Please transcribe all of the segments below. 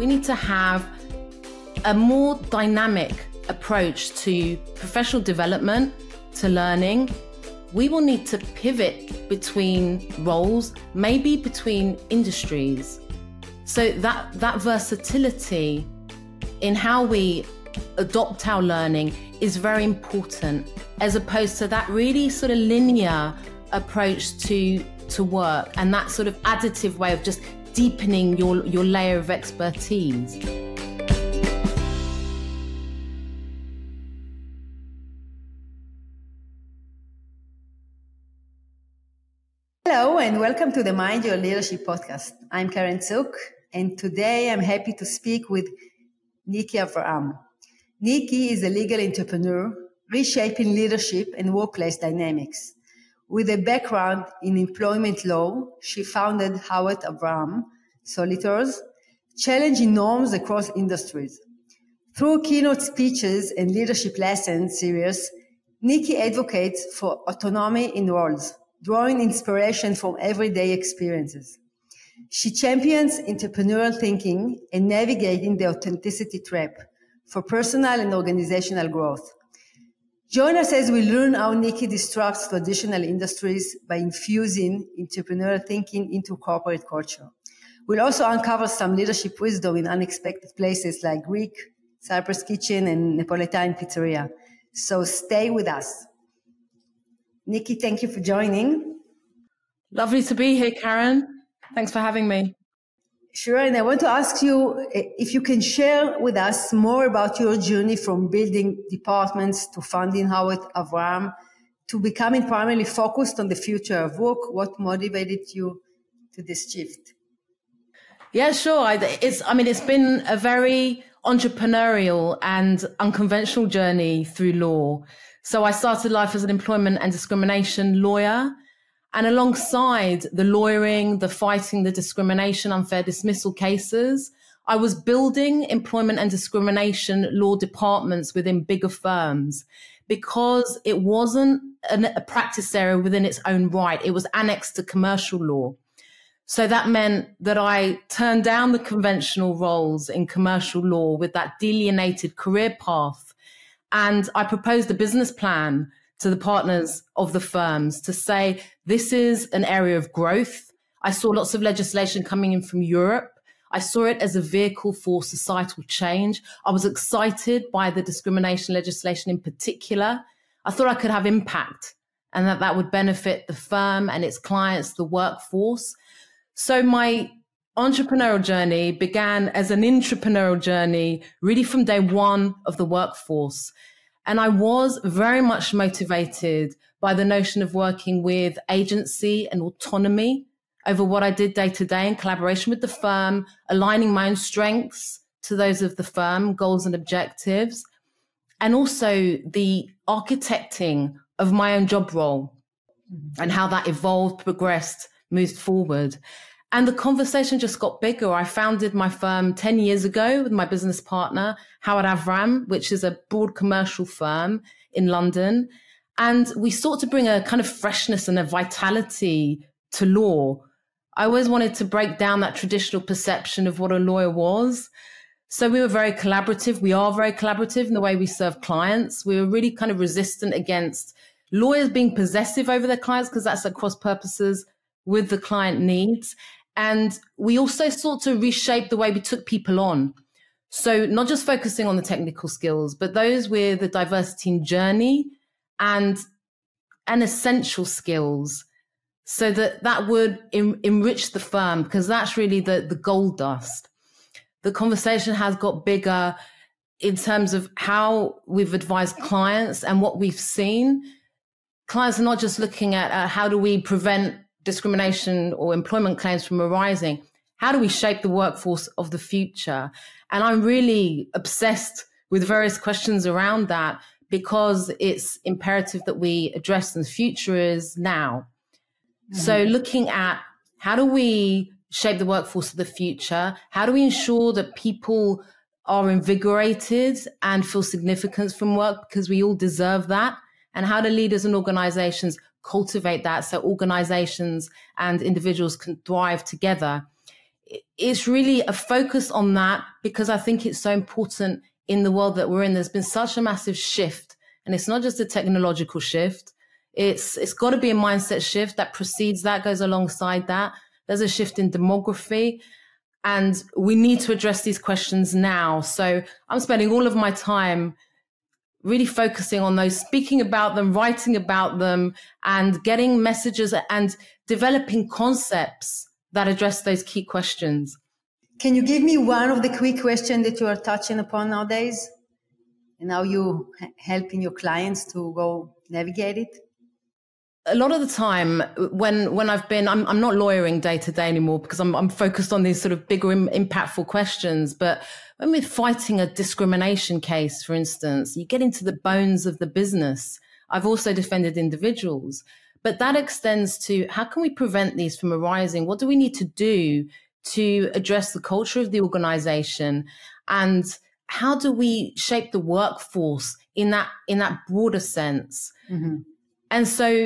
We need to have a more dynamic approach to professional development, to learning. We will need to pivot between roles, maybe between industries. So that versatility in how we adopt our learning is very important, as opposed to that really sort of linear approach to work and that sort of additive way of just deepening your layer of expertise. Hello and welcome to the Mind Your Leadership podcast. I'm Karen Zook, and today I'm happy to speak with Nikki Avraham. Nikki is a legal entrepreneur reshaping leadership and workplace dynamics. With a background in employment law, she founded Howard Avraham Solicitors, challenging norms across industries. Through keynote speeches and leadership lesson series, Nikki advocates for autonomy in roles, drawing inspiration from everyday experiences. She champions entrepreneurial thinking and navigating the authenticity trap for personal and organizational growth. Join us as we learn how Nikki disrupts traditional industries by infusing entrepreneurial thinking into corporate culture. We'll also uncover some leadership wisdom in unexpected places like Greek, Cyprus Kitchen, and Napolitan Pizzeria. So stay with us. Nikki, thank you for joining. Lovely to be here, Karen. Thanks for having me. Sure, and I want to ask you if you can share with us more about your journey from building departments to founding Howard Avraham to becoming primarily focused on the future of work. What motivated you to this shift? Yeah, sure. It's been a very entrepreneurial and unconventional journey through law. So I started life as an employment and discrimination lawyer. And alongside the lawyering, the fighting, the discrimination, unfair dismissal cases, I was building employment and discrimination law departments within bigger firms because it wasn't a practice area within its own right. It was annexed to commercial law. So that meant that I turned down the conventional roles in commercial law with that delineated career path. And I proposed a business plan to the partners of the firms to say, this is an area of growth. I saw lots of legislation coming in from Europe. I saw it as a vehicle for societal change. I was excited by the discrimination legislation in particular. I thought I could have impact and that would benefit the firm and its clients, the workforce. So my entrepreneurial journey began as an intrapreneurial journey, really from day one of the workforce. And I was very much motivated by the notion of working with agency and autonomy over what I did day to day in collaboration with the firm, aligning my own strengths to those of the firm, goals and objectives, and also the architecting of my own job role and how that evolved, progressed, moved forward. And the conversation just got bigger. I founded my firm 10 years ago with my business partner, Howard Avraham, which is a broad commercial firm in London. And we sought to bring a kind of freshness and a vitality to law. I always wanted to break down that traditional perception of what a lawyer was. So we were very collaborative. We are very collaborative in the way we serve clients. We were really kind of resistant against lawyers being possessive over their clients because that's at cross purposes with the client needs. And we also sought to reshape the way we took people on. So not just focusing on the technical skills, but those with a diversity in journey and essential skills so that would enrich the firm, because that's really the gold dust. The conversation has got bigger in terms of how we've advised clients and what we've seen. Clients are not just looking at how do we prevent discrimination or employment claims from arising. How do we shape the workforce of the future? And I'm really obsessed with various questions around that because it's imperative that we address them. The future is now. Mm-hmm. So looking at how do we shape the workforce of the future? How do we ensure that people are invigorated and feel significance from work because we all deserve that? And how do leaders and organizations cultivate that so organizations and individuals can thrive together it's really a focus on that, because I think it's so important in the world that we're in. There's been such a massive shift, and it's not just a technological shift. It's got to be a mindset shift that precedes that, goes alongside that. There's a shift in demography, and we need to address these questions now. So I'm spending all of my time really focusing on those, speaking about them, writing about them, and getting messages and developing concepts that address those key questions. Can you give me one of the quick questions that you are touching upon nowadays, and how you helping your clients to go navigate it? A lot of the time when I've been, I'm not lawyering day to day anymore, because I'm focused on these sort of bigger impactful questions. But when we're fighting a discrimination case, for instance, you get into the bones of the business. I've also defended individuals, but that extends to how can we prevent these from arising? What do we need to do to address the culture of the organization? And how do we shape the workforce in that broader sense? Mm-hmm. And so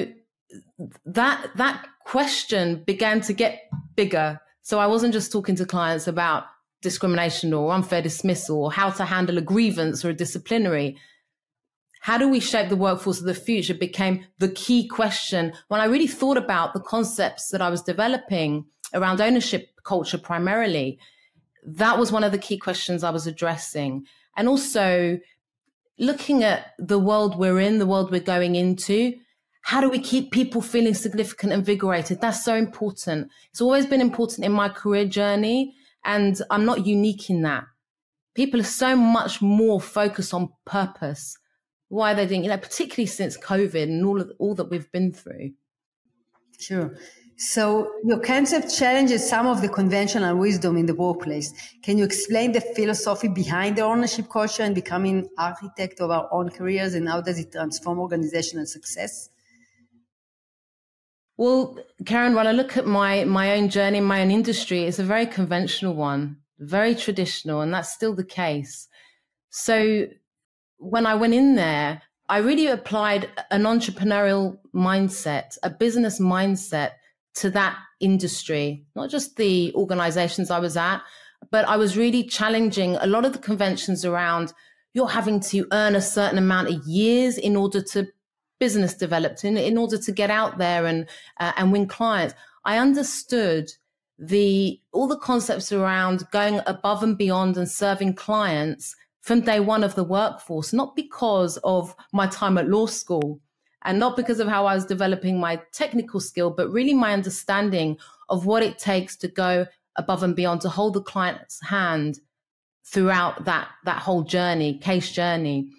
that question began to get bigger. So I wasn't just talking to clients about discrimination or unfair dismissal or how to handle a grievance or a disciplinary. How do we shape the workforce of the future became the key question when I really thought about the concepts that I was developing around ownership culture primarily. That was one of the key questions I was addressing. And also looking at the world we're in, the world we're going into. How do we keep people feeling significant and invigorated? That's so important. It's always been important in my career journey, and I'm not unique in that. People are so much more focused on purpose. Why they're doing, particularly since COVID and all that we've been through. Sure. So your concept challenges some of the conventional wisdom in the workplace. Can you explain the philosophy behind the ownership culture and becoming architect of our own careers, and how does it transform organizational success? Well, Karen, when I look at my own journey, my own industry, it's a very conventional one, very traditional, and that's still the case. So when I went in there, I really applied an entrepreneurial mindset, a business mindset to that industry, not just the organizations I was at, but I was really challenging a lot of the conventions around you're having to earn a certain amount of years in order to business developed, in order to get out there and win clients. I understood all the concepts around going above and beyond and serving clients from day one of the workforce, not because of my time at law school and not because of how I was developing my technical skill, but really my understanding of what it takes to go above and beyond, to hold the client's hand throughout that whole journey, case journey.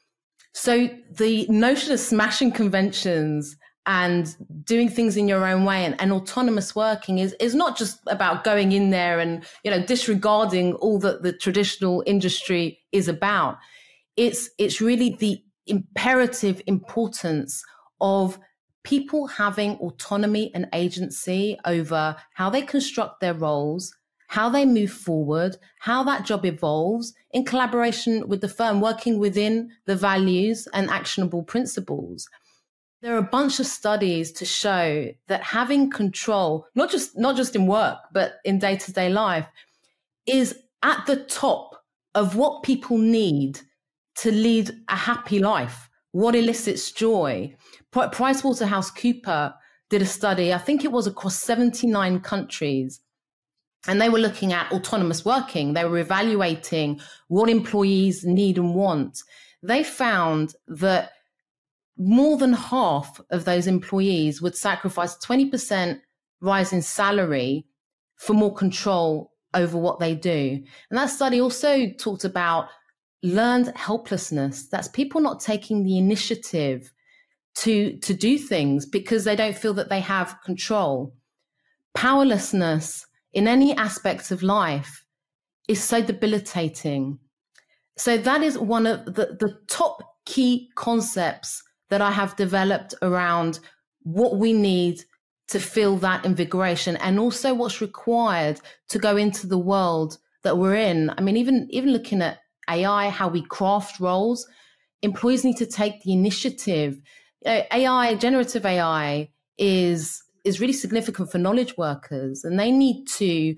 So the notion of smashing conventions and doing things in your own way and autonomous working is not just about going in there and, disregarding all that the traditional industry is about. It's really the imperative importance of people having autonomy and agency over how they construct their roles, how they move forward, how that job evolves in collaboration with the firm, working within the values and actionable principles. There are a bunch of studies to show that having control, not just in work, but in day-to-day life, is at the top of what people need to lead a happy life, what elicits joy. PricewaterhouseCoopers did a study, I think it was across 79 countries, and they were looking at autonomous working. They were evaluating what employees need and want. They found that more than half of those employees would sacrifice 20% rise in salary for more control over what they do. And that study also talked about learned helplessness. That's people not taking the initiative to do things because they don't feel that they have control. Powerlessness in any aspects of life is so debilitating. So that is one of the top key concepts that I have developed around what we need to feel that invigoration, and also what's required to go into the world that we're in. I mean, even looking at AI, how we craft roles, employees need to take the initiative. AI, generative AI is really significant for knowledge workers, and they need to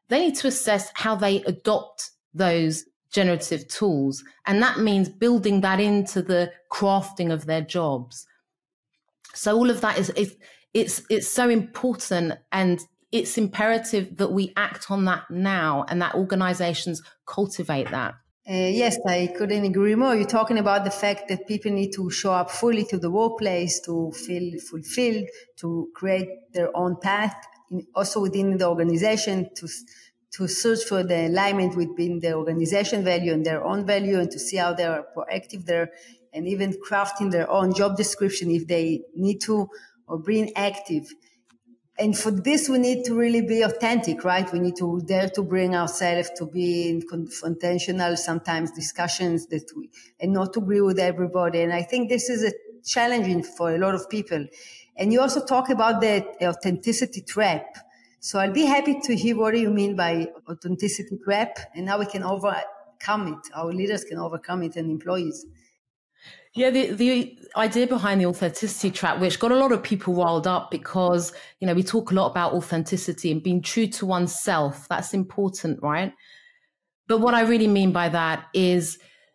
they need to assess how they adopt those generative tools. And that means building that into the crafting of their jobs. So all of that it's so important, and it's imperative that we act on that now and that organizations cultivate that. Yes, I couldn't agree more. You're talking about the fact that people need to show up fully to the workplace to feel fulfilled, to create their own path, also within the organization, to search for the alignment within the organization value and their own value, and to see how they are proactive there, and even crafting their own job description if they need to, or being active. And for this, we need to really be authentic, right? We need to dare to bring ourselves to be in confrontational, sometimes discussions and not to agree with everybody. And I think this is a challenging for a lot of people. And you also talk about the authenticity trap. So I'll be happy to hear what you mean by authenticity trap and how we can overcome it. Our leaders can overcome it and employees. Yeah, the idea behind the authenticity trap, which got a lot of people riled up because, we talk a lot about authenticity and being true to oneself. That's important, right? But what I really mean by that is,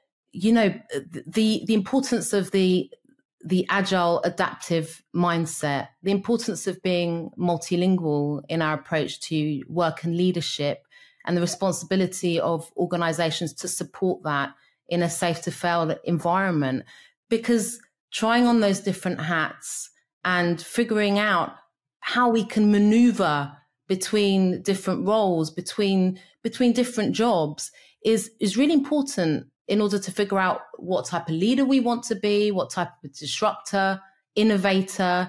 the importance of the agile, adaptive mindset, the importance of being multilingual in our approach to work and leadership, and the responsibility of organizations to support that in a safe to fail environment. Because trying on those different hats and figuring out how we can maneuver between different roles, between different jobs is really important in order to figure out what type of leader we want to be, what type of disruptor, innovator.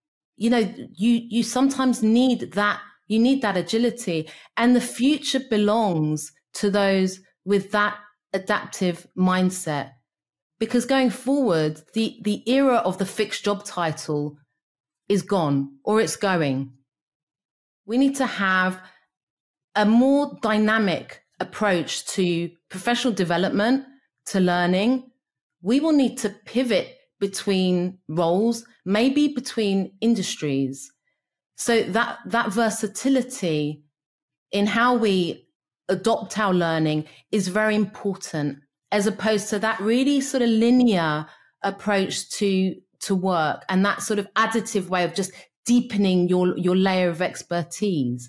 You sometimes need that. You need that agility, and the future belongs to those with that adaptive mindset. Because going forward, the era of the fixed job title is gone, or it's going. We need to have a more dynamic approach to professional development, to learning. We will need to pivot between roles, maybe between industries. So that versatility in how we adopt our learning is very important, as opposed to that really sort of linear approach to work and that sort of additive way of just deepening your layer of expertise.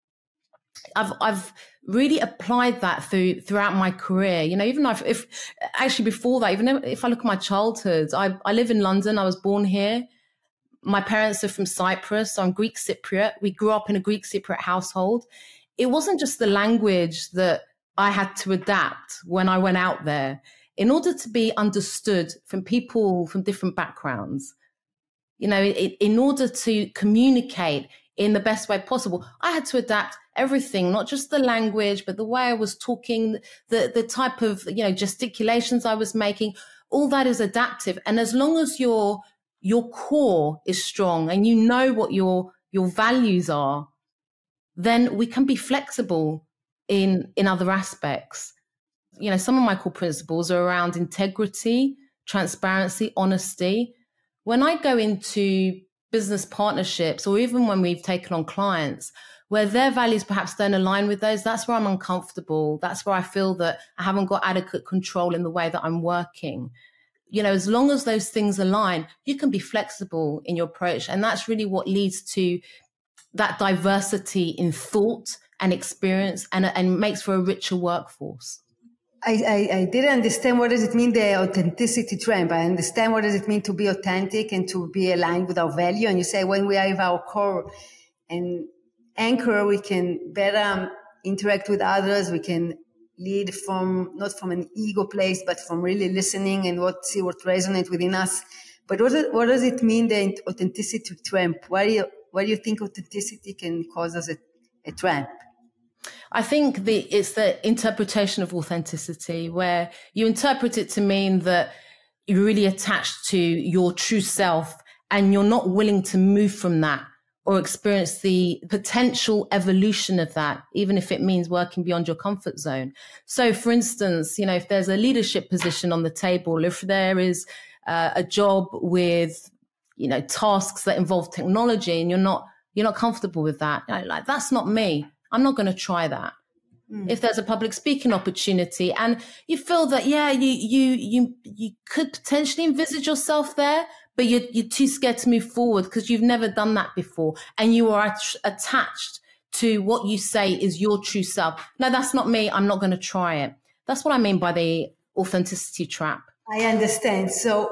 I've really applied that throughout my career. Even if actually before that, even if I look at my childhood, I live in London. I was born here. My parents are from Cyprus, so I'm Greek Cypriot. We grew up in a Greek Cypriot household. It wasn't just the language that I had to adapt when I went out there in order to be understood from people from different backgrounds. In order to communicate in the best way possible, I had to adapt everything, not just the language, but the way I was talking, the type of, gesticulations I was making. All that is adaptive. And as long as your core is strong and you know what your values are, then we can be flexible in other aspects. Some of my core principles are around integrity, transparency, honesty. When I go into business partnerships, or even when we've taken on clients where their values perhaps don't align with those, that's where I'm uncomfortable. That's where I feel that I haven't got adequate control in the way that I'm working. As long as those things align, you can be flexible in your approach. And that's really what leads to that diversity in thought and experience, and makes for a richer workforce. I didn't understand what does it mean, the authenticity trap. I understand what does it mean to be authentic and to be aligned with our value. And you say when we have our core and anchor, we can better interact with others. We can lead not from an ego place, but from really listening and see what resonates within us. But what does it mean, the authenticity trap? Why do you think authenticity can cause us a trap? I think it's the interpretation of authenticity, where you interpret it to mean that you're really attached to your true self and you're not willing to move from that or experience the potential evolution of that, even if it means working beyond your comfort zone. So, for instance, if there's a leadership position on the table, if there is a job with, tasks that involve technology and you're not comfortable with that, that's not me. I'm not going to try that. If there's a public speaking opportunity and you feel that, yeah, you could potentially envisage yourself there, but you're too scared to move forward because you've never done that before. And you are attached to what you say is your true self. No, that's not me. I'm not going to try it. That's what I mean by the authenticity trap. I understand. So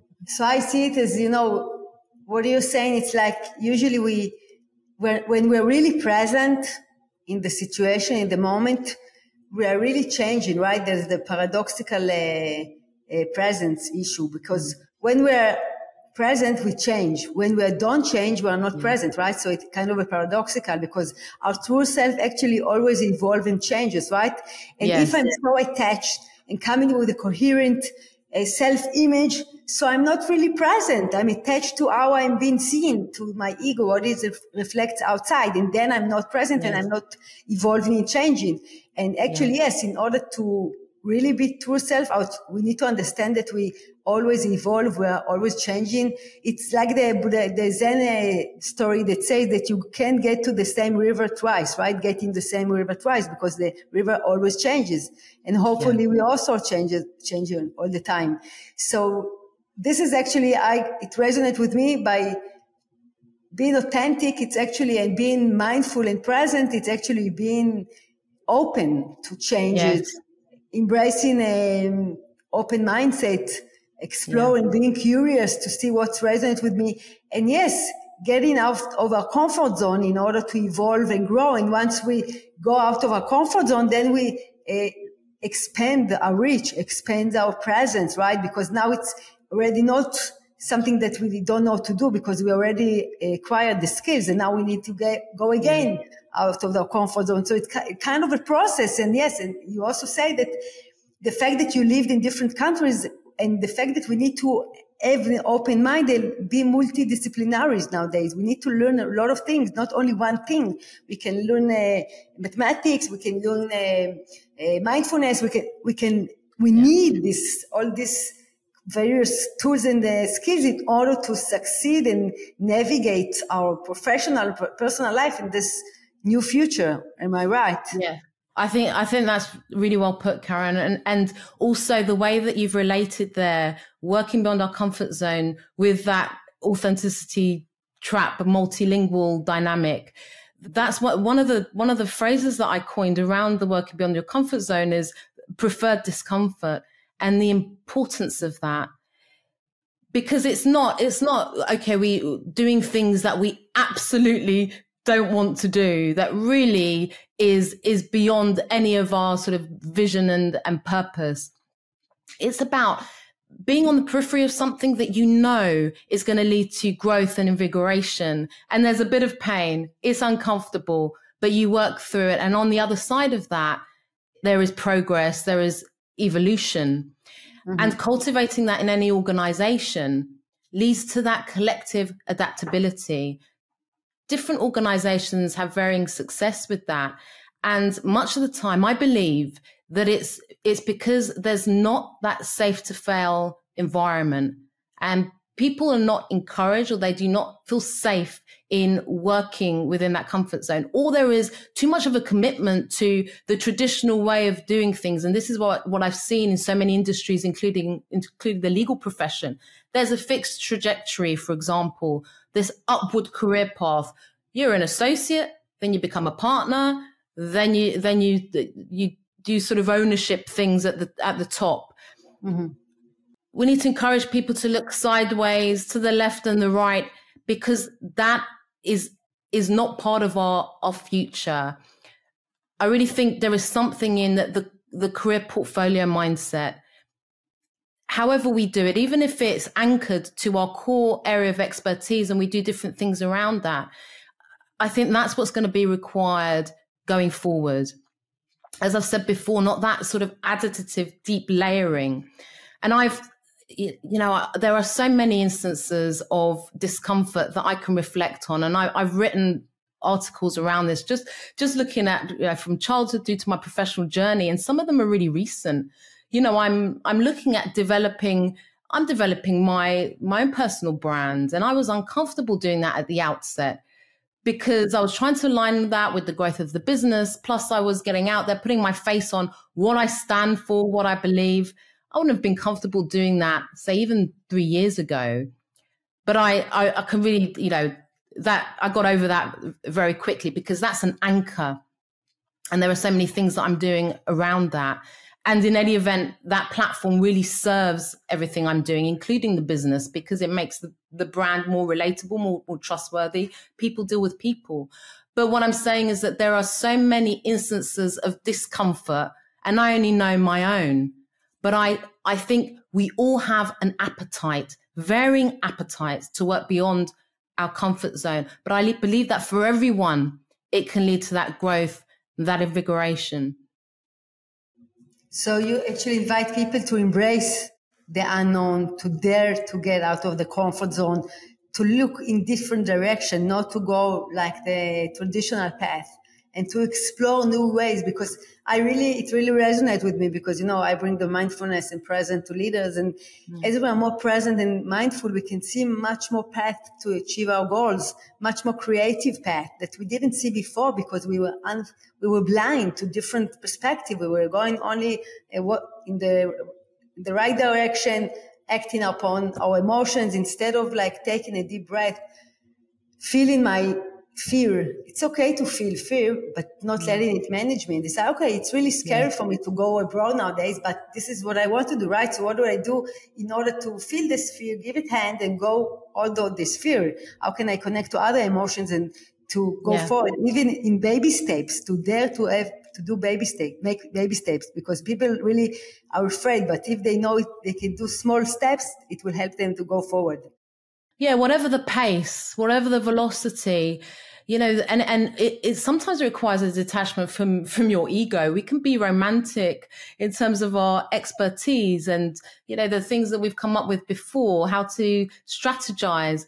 I see it as, what you're saying. It's like usually when we're really present in the situation, in the moment, we are really changing, right? There's the paradoxical presence issue, because when we're present, we change. When we don't change, we are not present, right? So it's kind of a paradoxical, because our true self actually always evolves and changes, right? And if I'm so attached and coming with a coherent self-image, so I'm not really present. I'm attached to how I'm being seen, to my ego, what is reflects outside. And then I'm not present and I'm not evolving and changing. And actually, yes, in order to really be true self, we need to understand that we always evolve. We are always changing. It's like the Zen story that says that you can't get to the same river twice, right? Get in the same river twice, because the river always changes. And hopefully we also changing all the time. So this is actually, it resonates with me by being authentic. It's actually, and being mindful and present. It's actually being open to changes, embracing an open mindset, exploring, being curious to see what resonates with me. And yes, getting out of our comfort zone in order to evolve and grow. And once we go out of our comfort zone, then we expand our reach, expand our presence, right? Because now it's already not something that we don't know to do, because we already acquired the skills, and now we need to go again out of the comfort zone. So it's kind of a process. And yes, and you also say that the fact that you lived in different countries, and the fact that we need to have an open mind and be multidisciplinaries nowadays. We need to learn a lot of things, not only one thing. We can learn mathematics, we can learn mindfulness, we need all these various tools and skills in order to succeed and navigate our professional, personal life in this new future. Am I right? Yeah. I think that's really well put, Karen. And also the way that you've related there, working beyond our comfort zone with that authenticity trap, multilingual dynamic. That's what one of the phrases that I coined around the working beyond your comfort zone is preferred discomfort, and the importance of that. Because it's not, okay, we doing things that we absolutely don't want to do, that really is beyond any of our sort of vision and purpose. It's about being on the periphery of something that you know is going to lead to growth and invigoration. And there's a bit of pain. It's uncomfortable, but you work through it. And on the other side of that, there is progress, there is evolution. And cultivating that in any organization leads to that collective adaptability. Different organizations have varying success with that. And much of the time, I believe that it's because there's not that safe to fail environment, and people are not encouraged, or they do not feel safe in working within that comfort zone, or there is too much of a commitment to the traditional way of doing things. And this is what I've seen in so many industries, including the legal profession. There's a fixed trajectory, for example, this upward career path. You're an associate, then you become a partner, then you do sort of ownership things at the top. We need to encourage people to look sideways, to the left and the right, because that is not part of our future. I really think there is something in that the career portfolio mindset. However we do it, even if it's anchored to our core area of expertise and we do different things around that, I think that's what's going to be required going forward. As I've said before, not that sort of additive, deep layering. And there are so many instances of discomfort that I can reflect on. And I've written articles around this, just looking at from childhood through to my professional journey. And some of them are really recent. I'm looking at developing my own personal brand. And I was uncomfortable doing that at the outset. because I was trying to align that with the growth of the business. Plus I was getting out there, putting my face on what I stand for, what I believe. I wouldn't have been comfortable doing that, say, even 3 years ago. But I can really, that I got over that very quickly, because that's an anchor. And there are so many things that I'm doing around that. And in any event, that platform really serves everything I'm doing, including the business, because it makes the brand more relatable, more trustworthy. People deal with people. But what I'm saying is that there are so many instances of discomfort, and I only know my own. But I think we all have an appetite, varying appetites to work beyond our comfort zone. But I believe that for everyone, it can lead to that growth, that invigoration. So you actually invite people to embrace the unknown, to dare to get out of the comfort zone, to look in different direction, not to go like the traditional path, and to explore new ways. Because it really resonates with me, because, I bring the mindfulness and present to leaders. And as we are more present and mindful, we can see much more path to achieve our goals, much more creative path that we didn't see before, because we were blind to different perspective. We were going only in the right direction, acting upon our emotions, instead of like taking a deep breath, feeling my fear. It's okay to feel fear, but not letting it manage me. And decide, okay, it's really scary for me to go abroad nowadays, but this is what I want to do, right? So what do I do in order to feel this fear, give it hand, and go, although this fear, how can I connect to other emotions and to go forward, even in baby steps, to dare to have to do baby steps, make baby steps, because people really are afraid. But if they know they can do small steps, it will help them to go forward. Yeah, whatever the pace, whatever the velocity, and it sometimes requires a detachment from your ego. We can be romantic in terms of our expertise and, the things that we've come up with before, how to strategize.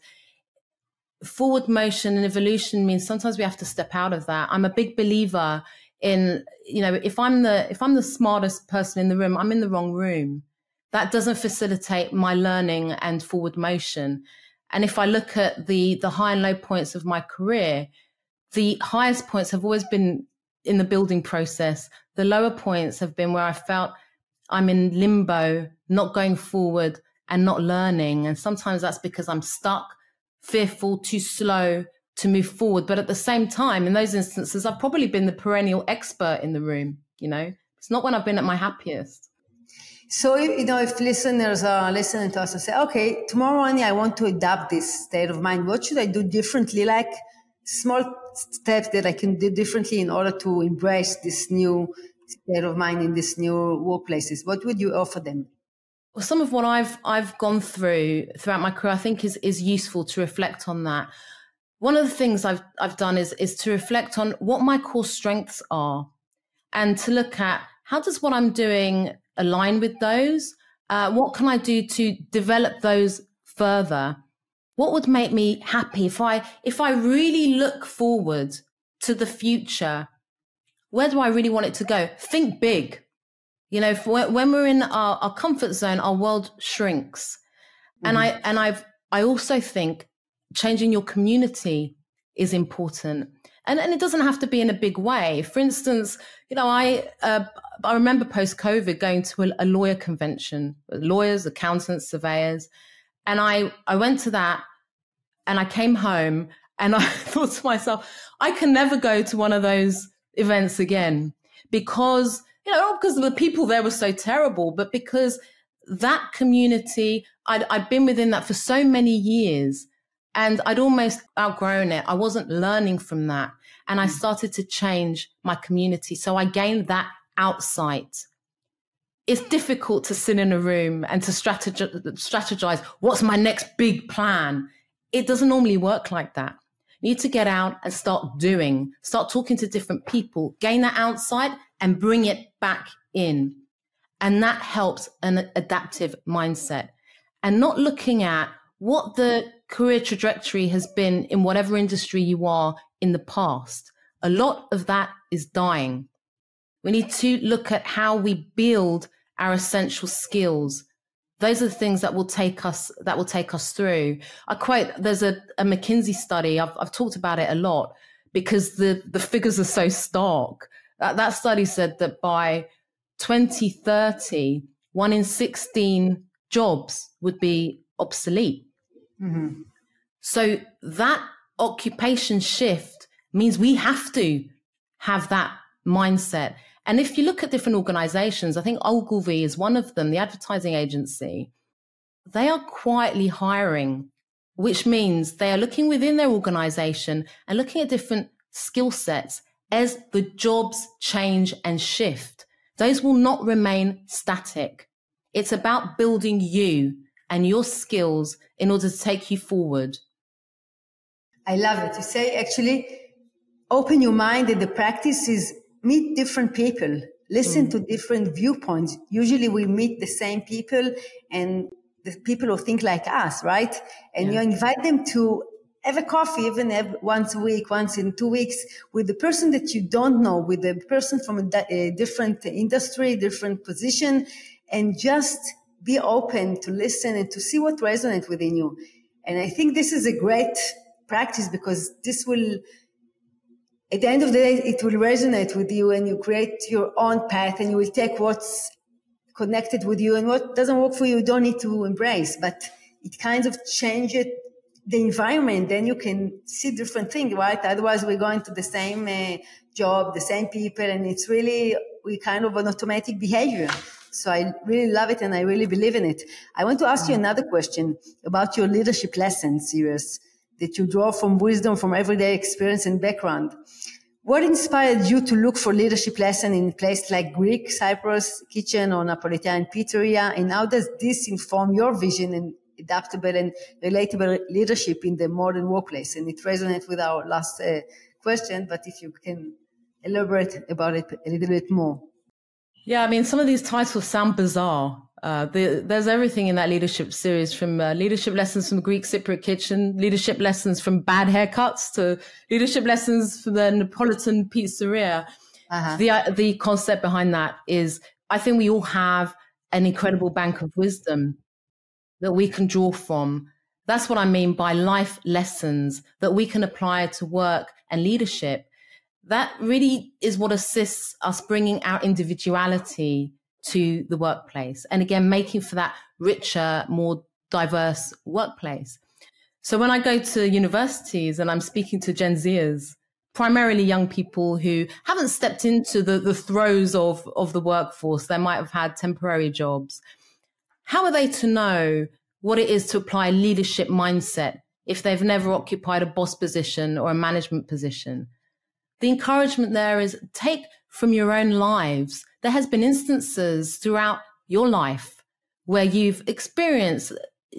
Forward motion and evolution means sometimes we have to step out of that. I'm a big believer in, if I'm the smartest person in the room, I'm in the wrong room. That doesn't facilitate my learning and forward motion. And if I look at the high and low points of my career, the highest points have always been in the building process. The lower points have been where I felt I'm in limbo, not going forward and not learning. And sometimes that's because I'm stuck, fearful, too slow to move forward. But at the same time, in those instances, I've probably been the perennial expert in the room. It's not when I've been at my happiest. So, if listeners are listening to us and say, okay, tomorrow morning I want to adopt this state of mind, what should I do differently? Like small steps that I can do differently in order to embrace this new state of mind in this new workplaces. What would you offer them? Well, some of what I've gone throughout my career, I think is useful to reflect on that. One of the things I've done is to reflect on what my core strengths are, and to look at how does what I'm doing align with those? What can I do to develop those further? What would make me happy if I really look forward to the future? Where do I really want it to go? Think big. When we're in our comfort zone, our world shrinks. And I also think changing your community is important. And it doesn't have to be in a big way. For instance, I remember post-COVID going to a lawyer convention, lawyers, accountants, surveyors. And I went to that and I came home and I thought to myself, I can never go to one of those events again because, not because the people there were so terrible, but because that community, I'd been within that for so many years. And I'd almost outgrown it. I wasn't learning from that. And I started to change my community. So I gained that outsight. It's difficult to sit in a room and to strategize, what's my next big plan? It doesn't normally work like that. You need to get out and start doing, start talking to different people, gain that outside and bring it back in. And that helps an adaptive mindset and not looking at what the career trajectory has been in whatever industry you are in the past. A lot of that is dying. We need to look at how we build our essential skills those are the things that will take us through. There's a McKinsey study. I've talked about it a lot because the figures are so stark. That study said that by 2030, 1 in 16 jobs would be obsolete. Mm-hmm. So that occupation shift means we have to have that mindset. And if you look at different organizations, I think Ogilvy is one of them, the advertising agency, they are quietly hiring, which means they are looking within their organization and looking at different skill sets as the jobs change and shift. Those will not remain static. It's about building you and your skills in order to take you forward. I love it. You say, actually, open your mind, and the practice is meet different people, listen to different viewpoints. Usually we meet the same people and the people who think like us, right? And you invite them to have a coffee, even once a week, once in 2 weeks, with the person that you don't know, with the person from a different industry, different position, and just be open to listen and to see what resonates within you. And I think this is a great practice because this will, at the end of the day, it will resonate with you and you create your own path and you will take what's connected with you and what doesn't work for you, you don't need to embrace, but it kind of changes the environment. Then you can see different things, right? Otherwise we're going to the same job, the same people, and it's really, we kind of an automatic behavior. So I really love it and I really believe in it. I want to ask you another question about your leadership lesson series that you draw from wisdom, from everyday experience and background. What inspired you to look for leadership lesson in places like Greek, Cyprus, kitchen, or Napolitan pizzeria? And how does this inform your vision and adaptable and relatable leadership in the modern workplace? And it resonates with our last question, but if you can elaborate about it a little bit more. Yeah, I mean, some of these titles sound bizarre. There's everything in that leadership series, from leadership lessons from the Greek Cypriot kitchen, leadership lessons from bad haircuts, to leadership lessons from the Napolitan pizzeria. The concept behind that is, I think we all have an incredible bank of wisdom that we can draw from. That's what I mean by life lessons that we can apply to work and leadership. That really is what assists us bringing our individuality to the workplace. And again, making for that richer, more diverse workplace. So when I go to universities and I'm speaking to Gen Zers, primarily young people who haven't stepped into the throes of the workforce, they might have had temporary jobs. How are they to know what it is to apply a leadership mindset if they've never occupied a boss position or a management position? The encouragement there is take from your own lives. There has been instances throughout your life where you've experienced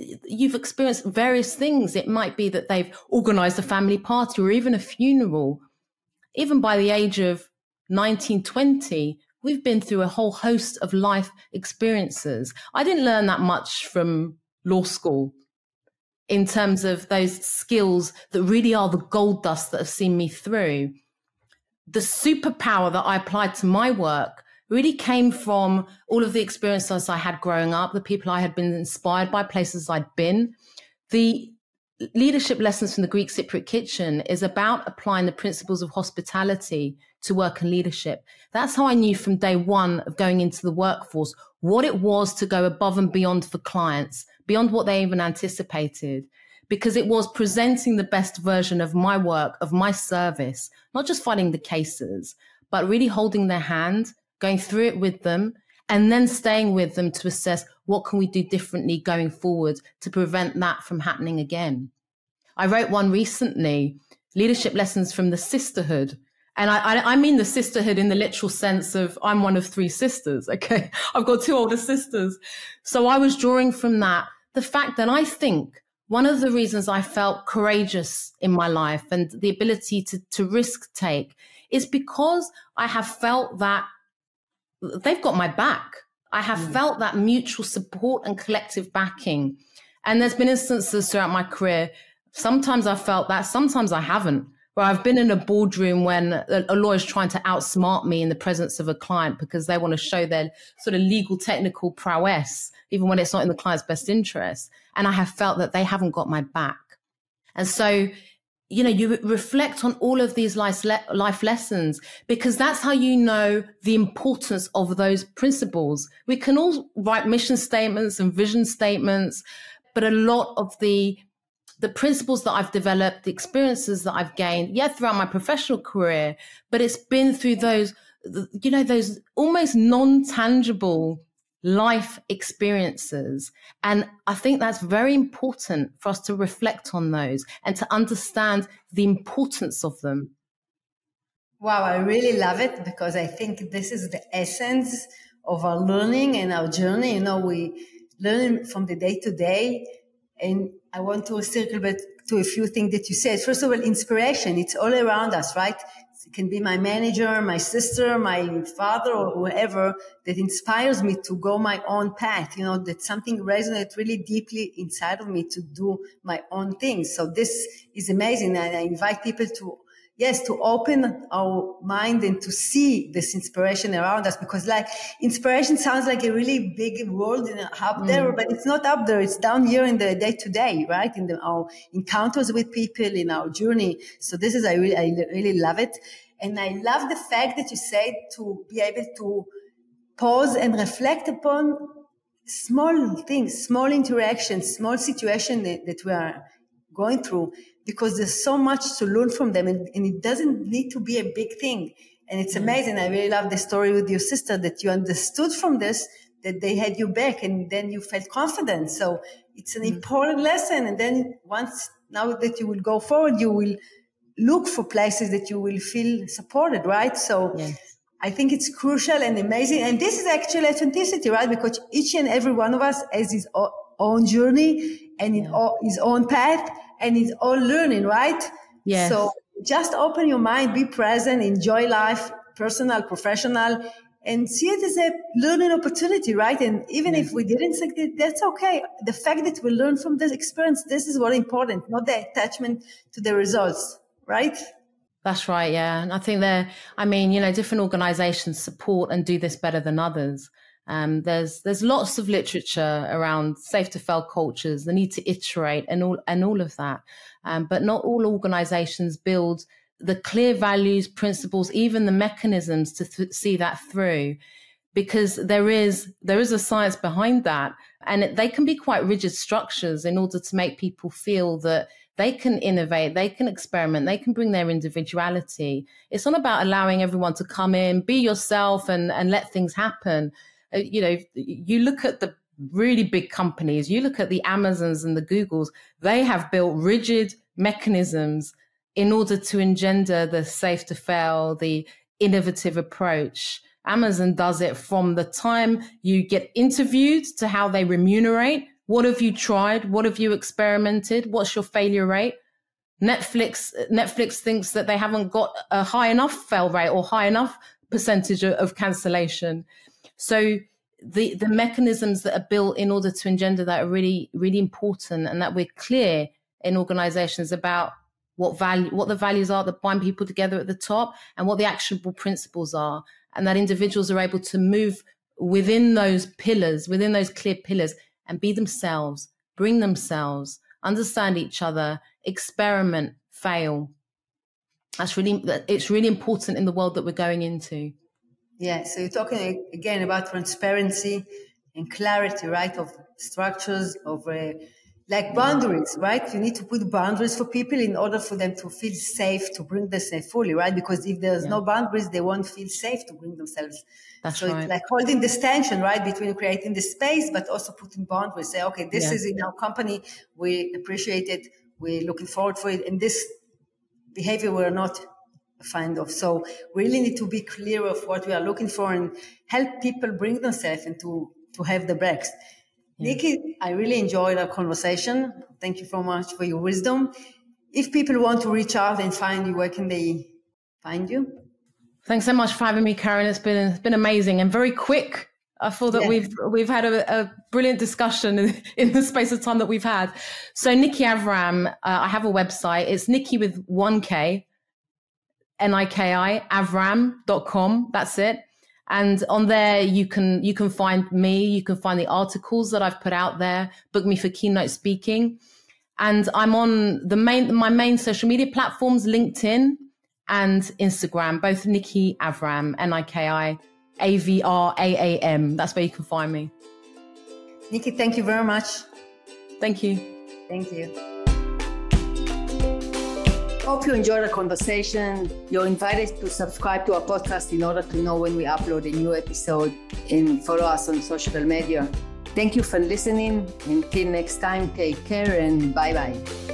various things. It might be that they've organized a family party or even a funeral. Even by the age of 19, 20, we've been through a whole host of life experiences. I didn't learn that much from law school in terms of those skills that really are the gold dust that have seen me through. The superpower that I applied to my work really came from all of the experiences I had growing up, the people I had been inspired by, places I'd been. The leadership lessons from the Greek Cypriot kitchen is about applying the principles of hospitality to work and leadership. That's how I knew from day one of going into the workforce what it was to go above and beyond for clients, beyond what they even anticipated, because it was presenting the best version of my work, of my service, not just fighting the cases, but really holding their hand, going through it with them, and then staying with them to assess what can we do differently going forward to prevent that from happening again. I wrote one recently, leadership lessons from the sisterhood. And I mean the sisterhood in the literal sense of I'm one of 3 sisters, okay? I've got 2 older sisters. So I was drawing from that the fact that I think one of the reasons I felt courageous in my life and the ability to risk take is because I have felt that they've got my back. I have felt that mutual support and collective backing. And there's been instances throughout my career. Sometimes I felt that, sometimes I haven't. where I've been in a boardroom when a lawyer's trying to outsmart me in the presence of a client because they want to show their sort of legal technical prowess, even when it's not in the client's best interest. And I have felt that they haven't got my back. And so, you know, you reflect on all of these life lessons, because that's how you know the importance of those principles. We can all write mission statements and vision statements, but a lot of the principles that I've developed, the experiences that I've gained, throughout my professional career, but it's been through those, you know, those almost non-tangible life experiences. And I think that's very important for us to reflect on those and to understand the importance of them. Wow, I really love it, because I think this is the essence of our learning and our journey. You know, we learn from the day to day. And I want to circle back to a few things that you said. First of all, inspiration. It's all around us, right? It can be my manager, my sister, my father, or whoever that inspires me to go my own path. You know, that something resonates really deeply inside of me to do my own things. So this is amazing. And I invite people to open our mind and to see this inspiration around us, because like inspiration sounds like a really big world up there, but it's not up there. It's down here in the day to day, right? In our encounters with people, in our journey. So this is, I really love it. And I love the fact that you said to be able to pause and reflect upon small things, small interactions, small situations that we are going through, because there's so much to learn from them, and it doesn't need to be a big thing. And it's amazing. I really love the story with your sister, that you understood from this, that they had you back, and then you felt confident. So it's an important lesson. And then now that you will go forward, you will look for places that you will feel supported, right? So I think it's crucial and amazing. And this is actually authenticity, right? Because each and every one of us has his own journey and his own path and his own learning, right? Yes. So just open your mind, be present, enjoy life, personal, professional, and see it as a learning opportunity, right? And even if we didn't succeed, that's okay. The fact that we learn from this experience, this is what important, not the attachment to the results, right? That's right. Yeah. And I think different organizations support and do this better than others. There's lots of literature around safe to fail cultures, the need to iterate and all of that. But not all organizations build the clear values, principles, even the mechanisms to see that through, because there is a science behind that. And they can be quite rigid structures in order to make people feel that they can innovate, they can experiment, they can bring their individuality. It's not about allowing everyone to come in, be yourself and let things happen. You know, you look at the really big companies, you look at the Amazons and the Googles, they have built rigid mechanisms in order to engender the safe to fail, the innovative approach. Amazon does it from the time you get interviewed to how they remunerate. What have you tried? What have you experimented? What's your failure rate? Netflix thinks that they haven't got a high enough fail rate or high enough percentage of cancellation. So the mechanisms that are built in order to engender that are really, really important, and that we're clear in organizations about what the values are that bind people together at the top, and what the actionable principles are, and that individuals are able to move within those pillars, within those clear pillars, and be themselves, bring themselves, understand each other, experiment, fail. It's really important in the world that we're going into. Yeah, so you're talking again about transparency and clarity, right, of structures, of like boundaries, right? You need to put boundaries for people in order for them to feel safe to bring themselves fully, right? Because if there's no boundaries, they won't feel safe to bring themselves. That's so right. It's like holding this tension, right, between creating the space, but also putting boundaries. Say, okay, this is in our company. We appreciate it. We're looking forward for it. And this behavior we're not a fan of. So we really need to be clear of what we are looking for and help people bring themselves and to have the breaks. Nikki, I really enjoyed our conversation. Thank you so much for your wisdom. If people want to reach out and find you, where can they find you? Thanks so much for having me, Karen. It's been amazing and very quick. I feel that we've had a brilliant discussion in the space of time that we've had. So Nikki Avram, I have a website. It's Nikki with 1K, Niki, avram.com. That's it. And on there, you can find me, you can find the articles that I've put out there, book me for keynote speaking. And I'm on my main social media platforms, LinkedIn and Instagram, both Niki Avram, Niki Avram. That's where you can find me. Niki, thank you very much. Thank you. Thank you. Hope you enjoyed the conversation. You're invited to subscribe to our podcast in order to know when we upload a new episode, and follow us on social media. Thank you for listening. Until next time, take care and bye-bye.